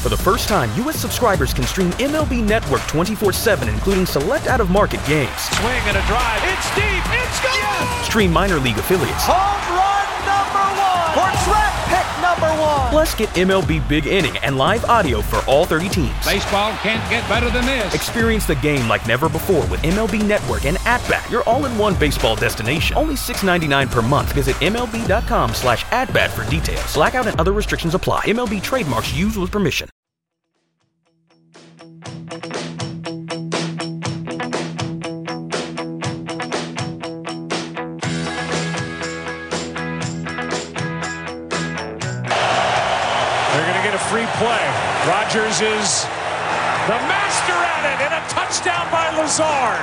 For the first time, U.S. subscribers can stream MLB Network 24/7, including select out-of-market games. Swing and a drive. It's deep. It's gone. Yes! Stream minor league affiliates. Home run number 1. Or draft pick number 1. Plus, get MLB Big Inning and live audio for all 30 teams. Baseball can't get better than this. Experience the game like never before with MLB Network and At-Bat, your all-in-one baseball destination. Only $6.99 per month. Visit MLB.com/atbat for details. Blackout and other restrictions apply. MLB trademarks used with permission. Free play. Rogers is the master at it, and a touchdown by Lazard.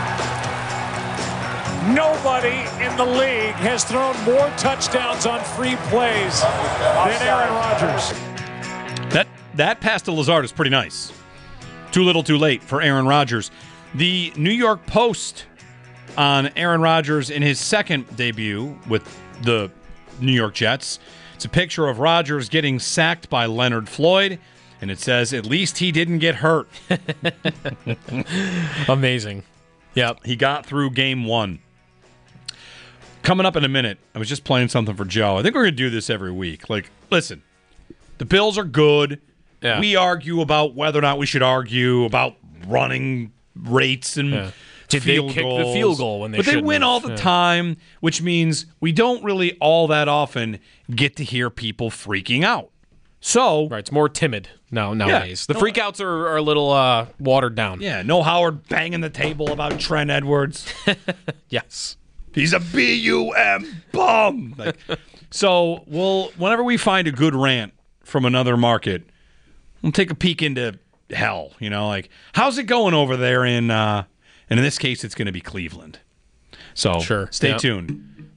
Nobody in the league has thrown more touchdowns on free plays than Aaron Rodgers. That pass to Lazard is pretty nice. Too little, too late for Aaron Rodgers. The New York Post on Aaron Rodgers in his second debut with the New York Jets. It's a picture of Rodgers getting sacked by Leonard Floyd, and it says, at least he didn't get hurt. Amazing. Yep. He got through game 1. Coming up in a minute, I was just playing something for Joe. I think we're going to do this every week. Like, listen, the Bills are good. Yeah. We argue about whether or not we should argue about running rates and Did field they kick goals. the field goal when they But they shouldn't win have. all the time, which means we don't really all that often get to hear people freaking out. So, Right, it's more timid nowadays. The No, freakouts are a little watered down. yeah, no Howard banging the table about Trent Edwards. Yes. He's a BUM bum. So whenever we find a good rant from another market, we'll take a peek into hell. You know, like, how's it going over there in and in this case, it's going to be Cleveland. So Sure. Stay Yep. tuned.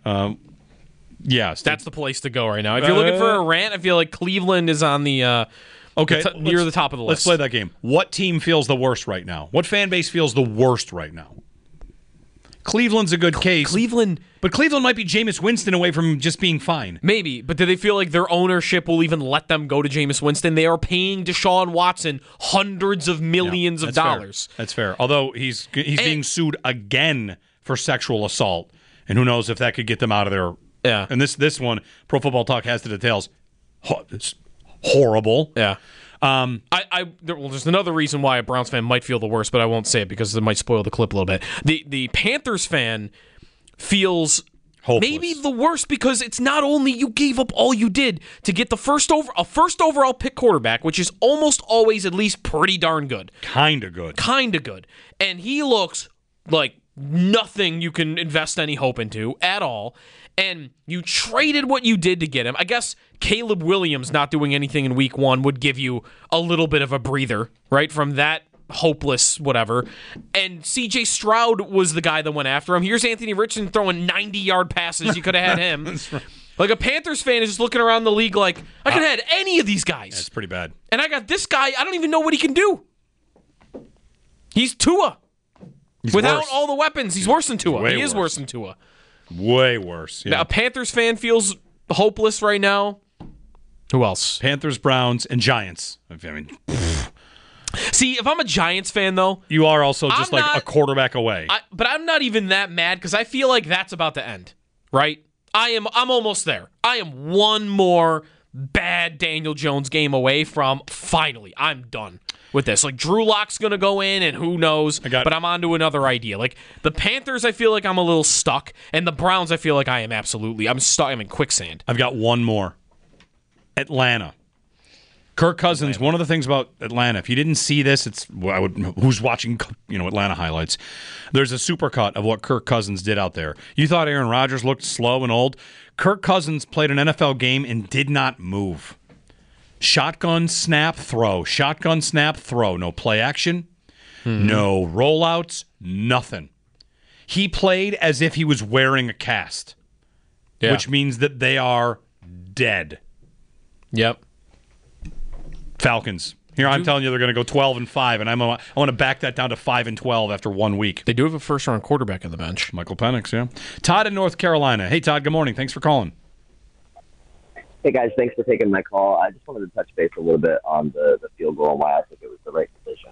That's the place to go right now. If you're looking for a rant, I feel like Cleveland is on the okay near the top of the Let's list. play that game. What team feels the worst right now? What fan base feels the worst right now? Cleveland's a good case. Cleveland, But Cleveland might be Jameis Winston away from just being fine. maybe, but do they feel like their ownership will even let them go to Jameis Winston? They are paying Deshaun Watson hundreds of millions of That's fair. dollars. That's fair. Although he's being sued again for sexual assault, and who knows if that could get them out of there. Yeah. And this one, Pro Football Talk has the details. It's horrible. Yeah. There's another reason why a Browns fan might feel the worst, but I won't say it because it might spoil the clip a little bit. The Panthers fan feels Hopeless. maybe the worst because it's not only you gave up all you did to get a first overall pick quarterback, which is almost always at least pretty darn good. Kind of good. And he looks like nothing you can invest any hope into at all. And you traded what you did to get him. I guess Caleb Williams not doing anything in week 1 would give you a little bit of a breather, right, from that hopeless whatever. And C.J. Stroud was the guy that went after him. Here's Anthony Richardson throwing 90-yard passes. You could have had him. That's right. Like a Panthers fan is just looking around the league like, I could have had any of these guys. That's pretty bad. And I got this guy, I don't even know what he can do. He's Tua. Without worse. all the weapons, he's worse than Tua. Way He is worse. worse than Tua. Way worse. Yeah. Now, a Panthers fan feels hopeless right now. Who else? Panthers, Browns, and Giants. I mean, See, if I'm a Giants fan, though, you are also just I'm like not- a quarterback away. but I'm not even that mad because I feel like that's about to end, right? I'm almost there. I am one more bad Daniel Jones game away from finally. I'm done with this. Like Drew Lock's gonna go in, and who knows? But I'm on to another idea. Like the Panthers, I feel like I'm a little stuck, and the Browns, I feel like I am absolutely. I'm stuck. I'm in quicksand. I've got one more. Atlanta. Kirk Cousins. One of the things about Atlanta, if you didn't see this, who's watching Atlanta highlights. There's a supercut of what Kirk Cousins did out there. You thought Aaron Rodgers looked slow and old. Kirk Cousins played an NFL game and did not move. Shotgun snap throw. Shotgun snap throw. No play action. No rollouts. Nothing. He played as if he was wearing a cast, which means that they are dead. Yep. Falcons. Here I'm telling you they're going to go 12-5, and I want to back that down to 5-12 after 1 week. They do have a first-round quarterback on the bench. Michael Penix, yeah. Todd in North Carolina. Hey, Todd, good morning. Thanks for calling. Hey, guys, thanks for taking my call. I just wanted to touch base a little bit on the field goal and why I think it was the right decision.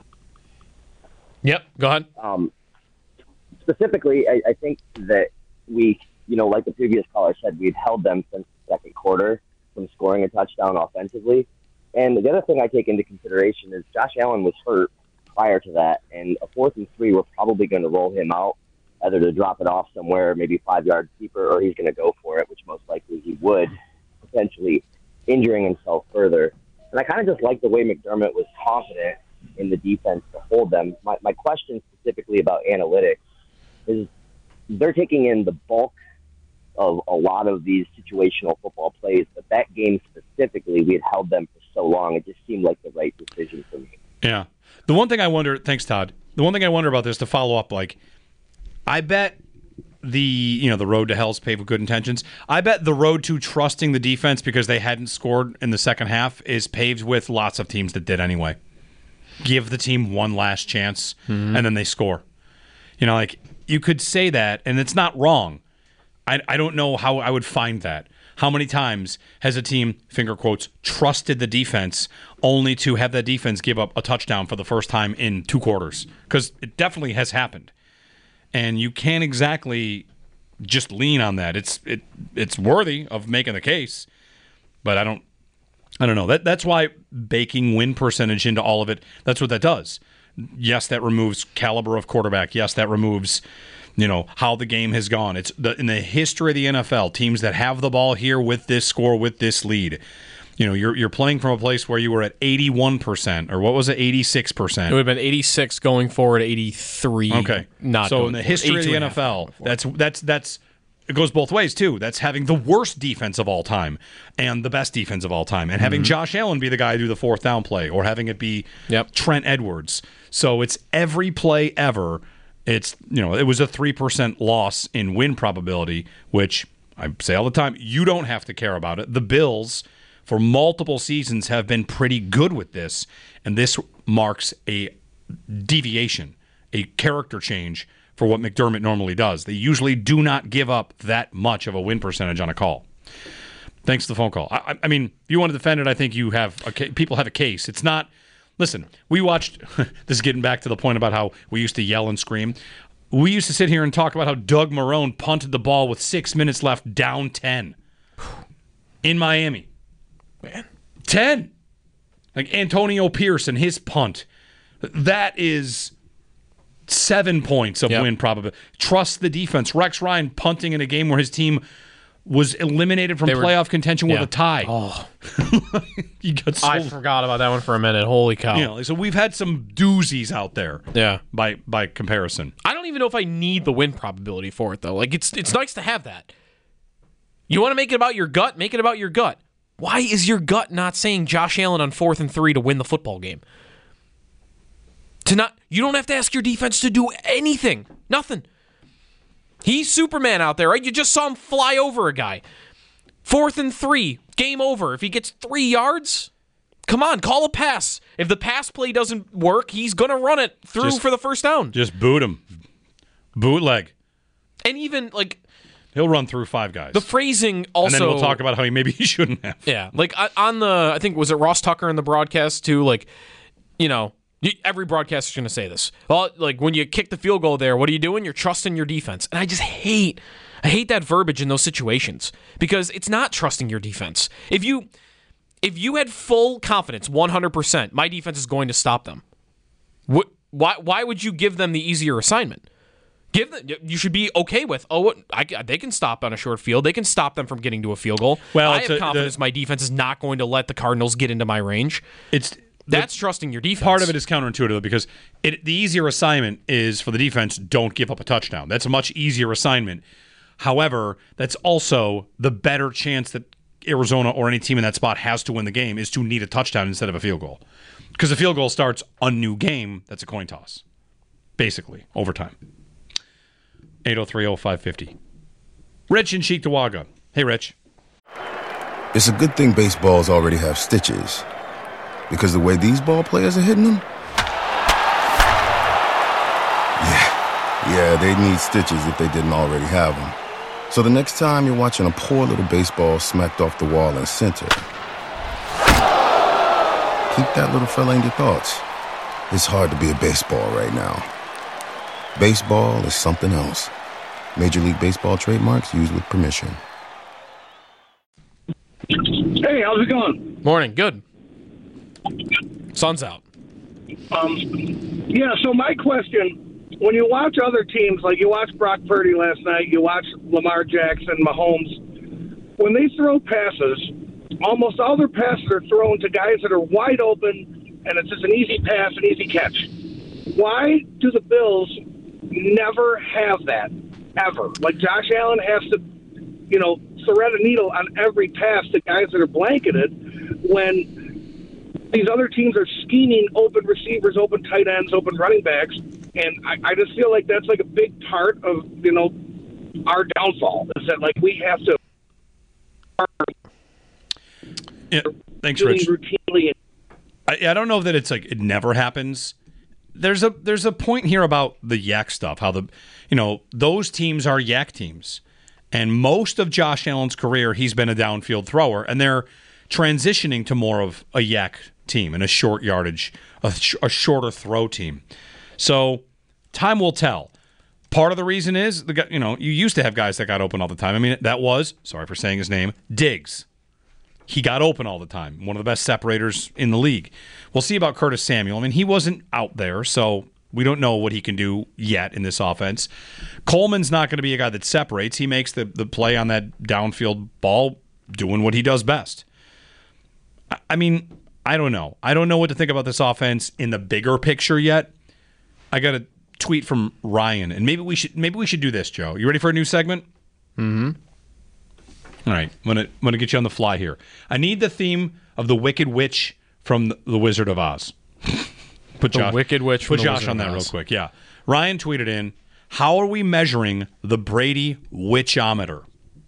Yep, go ahead. Specifically, I think that we, like the previous caller said, we've held them since the second quarter from scoring a touchdown offensively. And the other thing I take into consideration is Josh Allen was hurt prior to that, and a 4th and 3, we're probably going to roll him out, either to drop it off somewhere, maybe 5 yards deeper, or he's going to go for it, which most likely he would, potentially injuring himself further. And I kind of just like the way McDermott was confident in the defense to hold them. My question specifically about analytics is they're taking in the bulk of a lot of these situational football plays, but that game specifically, we had held them for so long, it just seemed like the right decision for me. Yeah. The one thing I wonder, thanks, Todd. The one thing I wonder about this, to follow up, I bet the road to hell's paved with good intentions. I bet the road to trusting the defense because they hadn't scored in the second half is paved with lots of teams that did anyway. Give the team one last chance, and then they score. You could say that, and it's not wrong. I don't know how I would find that. How many times has a team, finger quotes, trusted the defense only to have that defense give up a touchdown for the first time in 2 quarters? Because it definitely has happened. And you can't exactly just lean on that. It's worthy of making the case, but I don't know. That's why baking win percentage into all of it, that's what that does. Yes, that removes caliber of quarterback. Yes, that removes how the game has gone. It's in the history of the NFL, teams that have the ball here with this score, with this lead. You're playing from a place where you were at 81%, or what was it, 86%? It would have been 86 going forward, 83. Okay, so in the history of the NFL, that's it goes both ways too. That's having the worst defense of all time and the best defense of all time, and having Josh Allen be the guy to do the 4th down play, or having it be Trent Edwards. So it's every play ever. It's it was a 3% loss in win probability, which I say all the time, you don't have to care about it. The Bills, for multiple seasons, have been pretty good with this, and this marks a deviation, a character change for what McDermott normally does. They usually do not give up that much of a win percentage on a call. Thanks for the phone call. I mean, if you want to defend it, I think you have people have a case. It's not. Listen, we watched. This is getting back to the point about how we used to yell and scream. We used to sit here and talk about how Doug Marrone punted the ball with 6 minutes left, down 10 in Miami. Man, 10. Like Antonio Pierce and his punt. That is 7 points of win probability. Trust the defense. Rex Ryan punting in a game where his team was eliminated from playoff contention with a tie. Oh, I forgot about that one for a minute. Holy cow! So we've had some doozies out there. Yeah. By comparison, I don't even know if I need the win probability for it though. It's nice to have that. You want to make it about your gut? Make it about your gut. Why is your gut not saying Josh Allen on 4th and 3 to win the football game? You don't have to ask your defense to do anything. Nothing. He's Superman out there, right? You just saw him fly over a guy. 4th and 3, game over. If he gets 3 yards, come on, call a pass. If the pass play doesn't work, he's going to run it through for the first down. Just boot him. Bootleg. And even, he'll run through 5 guys. The phrasing also... And then we'll talk about how maybe he shouldn't have. Yeah. On the... I think, was it Ross Tucker in the broadcast, too? Every broadcaster's going to say this. Well, when you kick the field goal there, what are you doing? You're trusting your defense. And I just hate that verbiage in those situations because it's not trusting your defense. If you had full confidence, 100%, my defense is going to stop them. Why would you give them the easier assignment? You should be okay with, they can stop on a short field. They can stop them from getting to a field goal. Well, I have confidence my defense is not going to let the Cardinals get into my range. That's trusting your defense. Part of it is counterintuitive because the easier assignment is for the defense, don't give up a touchdown. That's a much easier assignment. However, that's also the better chance that Arizona or any team in that spot has to win the game is to need a touchdown instead of a field goal. Because the field goal starts a new game. That's a coin toss. Basically, overtime. 803-0550. Rich in Cheektowaga. Hey, Rich. It's a good thing baseballs already have stitches. Because the way these ball players are hitting them? Yeah, they need stitches if they didn't already have them. So the next time you're watching a poor little baseball smacked off the wall in center, keep that little fella in your thoughts. It's hard to be a baseball right now. Baseball is something else. Major League Baseball trademarks used with permission. Hey, how's it going? Morning. Good. Sun's out. Yeah, so my question, when you watch other teams, like you watched Brock Purdy last night, you watch Lamar Jackson, Mahomes, when they throw passes, almost all their passes are thrown to guys that are wide open, and it's just an easy pass, an easy catch. Why do the Bills never have that, ever? Like Josh Allen has to, thread a needle on every pass to guys that are blanketed when these other teams are scheming open receivers, open tight ends, open running backs. And I just feel like that's like a big part of, our downfall is that like we have to. Yeah, thanks, Rich. Routinely. I don't know that it's like it never happens. There's a point here about the yak stuff, how those teams are yak teams. And most of Josh Allen's career, he's been a downfield thrower, and they're transitioning to more of a yak team and a short yardage, a shorter throw team. So time will tell. Part of the reason is, you used to have guys that got open all the time. I mean, that was, sorry for saying his name, Diggs. He got open all the time. One of the best separators in the league. We'll see about Curtis Samuel. I mean, he wasn't out there, so we don't know what he can do yet in this offense. Coleman's not going to be a guy that separates. He makes the play on that downfield ball doing what he does best. I mean, I don't know. I don't know what to think about this offense in the bigger picture yet. I got a tweet from Ryan, and maybe we should do this, Joe. You ready for a new segment? Mm-hmm. All right, I'm gonna get you on the fly here. I need the theme of the Wicked Witch from the Wizard of Oz. Put Josh on that real quick. Yeah, Ryan tweeted in, "How are we measuring the Brady Witchometer?"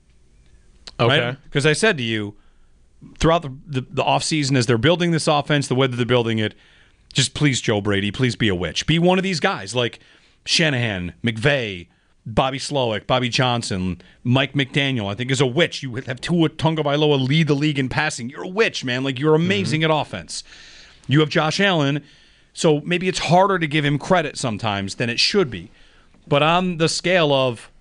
Okay, because I said to you throughout the offseason as they're building this offense, the way that they're building it, just please, Joe Brady, please be a witch. Be one of these guys like Shanahan, McVay, Bobby Slowick, Bobby Johnson, Mike McDaniel, I think is a witch. You have Tua Tagovailoa lead the league in passing. You're a witch, man. Like, you're amazing at offense. You have Josh Allen, so maybe it's harder to give him credit sometimes than it should be. But on the scale of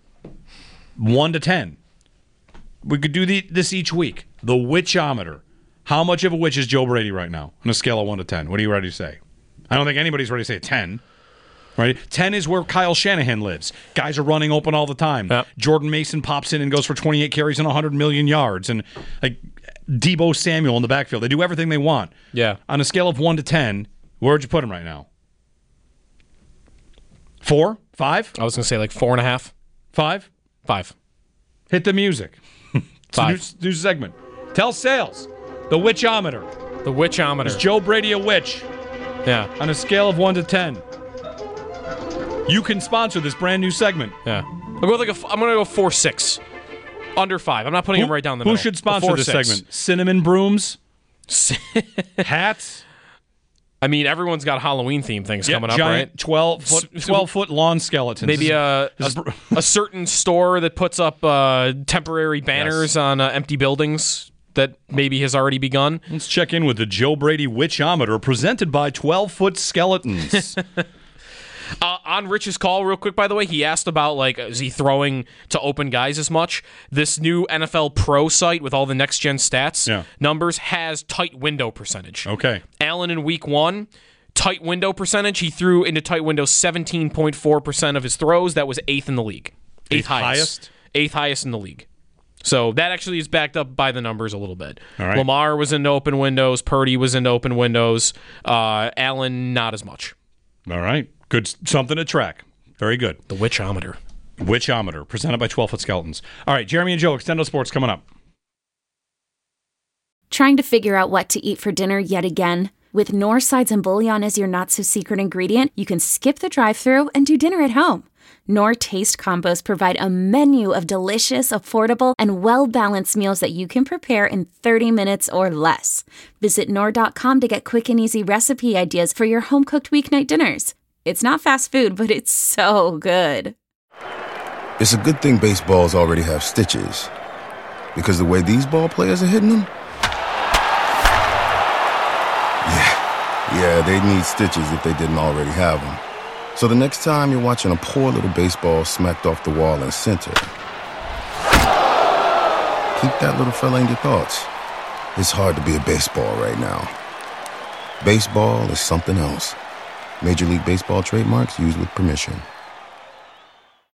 1 to 10, we could do this each week. The Witchometer. How much of a witch is Joe Brady right now on a scale of 1 to 10? What are you ready to say? I don't think anybody's ready to say a 10. Right? 10 is where Kyle Shanahan lives. Guys are running open all the time. Yep. Jordan Mason pops in and goes for 28 carries and 100 million yards. And like Deebo Samuel in the backfield. They do everything they want. Yeah. On a scale of 1 to 10, where'd you put him right now? 4? 5? I was going to say like 4.5. 5? 5. Hit the music. It's 5. New segment. Tell sales. The Witchometer. The Witchometer. Is Joe Brady a witch? Yeah. On a scale of 1 to 10. You can sponsor this brand new segment. Yeah. I'm going to go 4.6. Under 5. I'm not putting him right down the middle. Who should sponsor this segment? Cinnamon brooms? Hats? I mean, everyone's got Halloween themed things coming up, giant right? 12-foot lawn skeletons. Maybe a certain store that puts up temporary banners on empty buildings that maybe has already begun. Let's check in with the Joe Brady Witchometer presented by 12-foot skeletons. On Rich's call, real quick, by the way, he asked about, like, is he throwing to open guys as much? This new NFL Pro site with all the next-gen stats numbers has tight window percentage. Okay. Allen in week 1, tight window percentage. He threw into tight window 17.4% of his throws. That was 8th in the league. 8th highest? 8th highest in the league. So that actually is backed up by the numbers a little bit. All right. Lamar was into open windows. Purdy was into open windows. Allen, not as much. All right. Good. Something to track. Very good. The Witchometer. Witchometer, presented by 12-foot skeletons. All right, Jeremy and Joe, Extendo Sports coming up. Trying to figure out what to eat for dinner yet again? With Knorr sides and bouillon as your not-so-secret ingredient, you can skip the drive-thru and do dinner at home. Knorr Taste Combos provide a menu of delicious, affordable, and well-balanced meals that you can prepare in 30 minutes or less. Visit Knorr.com to get quick and easy recipe ideas for your home-cooked weeknight dinners. It's not fast food, but it's so good. It's a good thing baseballs already have stitches, because the way these ball players are hitting them, yeah, they'd need stitches if they didn't already have them. So the next time you're watching a poor little baseball smacked off the wall in center, keep that little fella in your thoughts. It's hard to be a baseball right now. Baseball is something else. Major League Baseball trademarks used with permission.